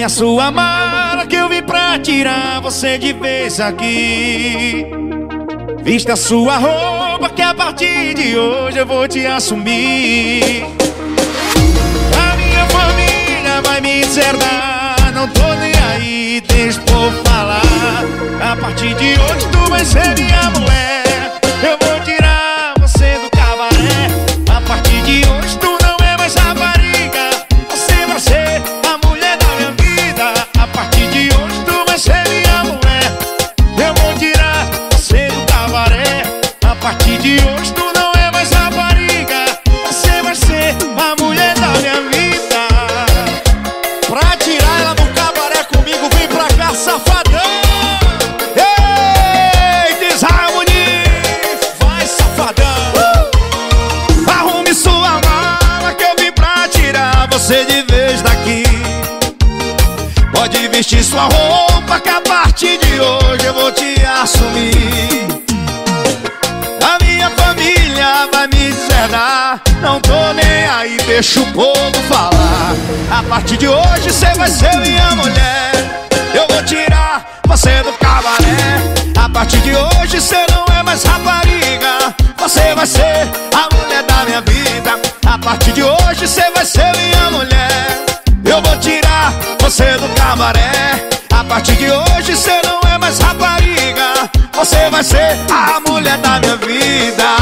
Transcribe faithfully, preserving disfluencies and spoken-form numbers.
Arrume a sua mala que eu vim pra tirar você de vez aqui. Vista a sua roupa que a partir de hoje eu vou te assumir. A minha família vai me deserdar, não tô nem aí, deixa o povo falar. A partir de hoje tu vai ser minha mulher, eu vou tirar você do cabaré. A partir de hoje tu não é mais rapariga, você vai ser a mulher da minha vida. A partir de hoje tu vai ser minha mulher, eu vou tirar você do cabaré. A partir de hoje tu não é mais rapariga, você vai ser a mulher da minha vida. Pra tirar ela do cabaré comigo, vem pra cá, safadão. Ei, Desharmonia, vai, safadão. uh! Arrume sua mala que eu vim pra tirar você de vez daqui. Pode vestir sua roupa que a partir de hoje eu vou te assumir. A minha família vai me deserdar, não tô nem aí, deixa o povo falar. A partir de hoje cê vai ser minha mulher, eu vou tirar você do cabaré. A partir de hoje cê não é mais rapariga, você vai ser a mulher da minha vida. A partir de hoje cê vai ser minha mulher, eu vou tirar você do cabaré. A partir de hoje cê não é mais rapariga, você vai ser a mulher da minha vida.